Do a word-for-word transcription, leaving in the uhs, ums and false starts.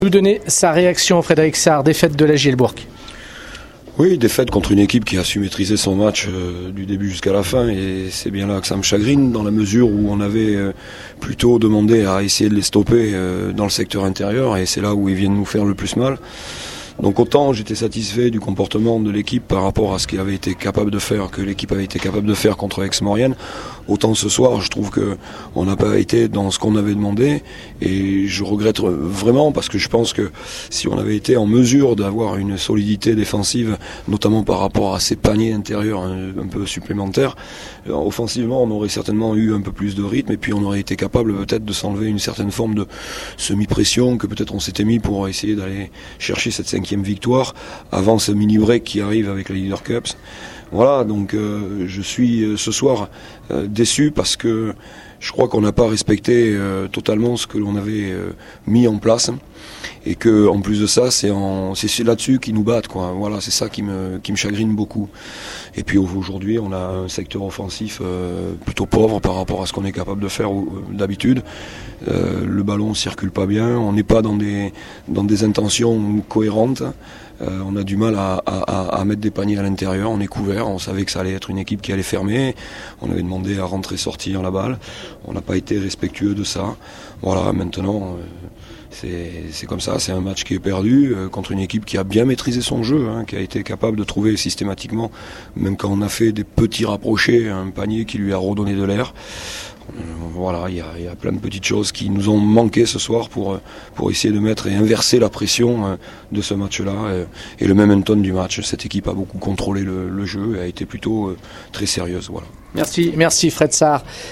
Nous donner sa réaction, Frédéric Sarr, défaite de la Gielbourg. Oui, défaite contre une équipe qui a su maîtriser son match euh, du début jusqu'à la fin, et c'est bien là que ça me chagrine, dans la mesure où on avait euh, plutôt demandé à essayer de les stopper euh, dans le secteur intérieur, et c'est là où ils viennent nous faire le plus mal. Donc autant j'étais satisfait du comportement de l'équipe par rapport à ce qu'il avait été capable de faire, que l'équipe avait été capable de faire contre Aix-Maurienne, autant ce soir je trouve que on n'a pas été dans ce qu'on avait demandé, et je regrette vraiment, parce que je pense que si on avait été en mesure d'avoir une solidité défensive, notamment par rapport à ces paniers intérieurs un, un peu supplémentaires, offensivement on aurait certainement eu un peu plus de rythme, et puis on aurait été capable peut-être de s'enlever une certaine forme de semi-pression que peut-être on s'était mis pour essayer d'aller chercher cette cinquième victoire avant ce mini break qui arrive avec la Leader Cups. Voilà, donc euh, je suis euh, ce soir euh, déçu, parce que je crois qu'on n'a pas respecté euh, totalement ce que l'on avait euh, mis en place, et que en plus de ça, c'est en c'est là-dessus qu'ils nous battent, quoi. Voilà, c'est ça qui me qui me chagrine beaucoup. Et puis aujourd'hui, on a un secteur offensif euh, plutôt pauvre par rapport à ce qu'on est capable de faire euh, d'habitude. Euh, le ballon circule pas bien, on n'est pas dans des dans des intentions cohérentes. Euh, on a du mal à, à, à mettre des paniers à l'intérieur, on est couvert, on savait que ça allait être une équipe qui allait fermer, on avait demandé à rentrer sortir la balle, on n'a pas été respectueux de ça. Voilà, maintenant euh, c'est, c'est comme ça, c'est un match qui est perdu euh, contre une équipe qui a bien maîtrisé son jeu, hein, qui a été capable de trouver systématiquement, même quand on a fait des petits rapprochés, un panier qui lui a redonné de l'air. Voilà, il y, y a plein de petites choses qui nous ont manqué ce soir pour, pour essayer de mettre et inverser la pression de ce match-là. Et, et le momentum du match, cette équipe a beaucoup contrôlé le, le jeu et a été plutôt très sérieuse. Voilà. Merci, merci Fred Sarr.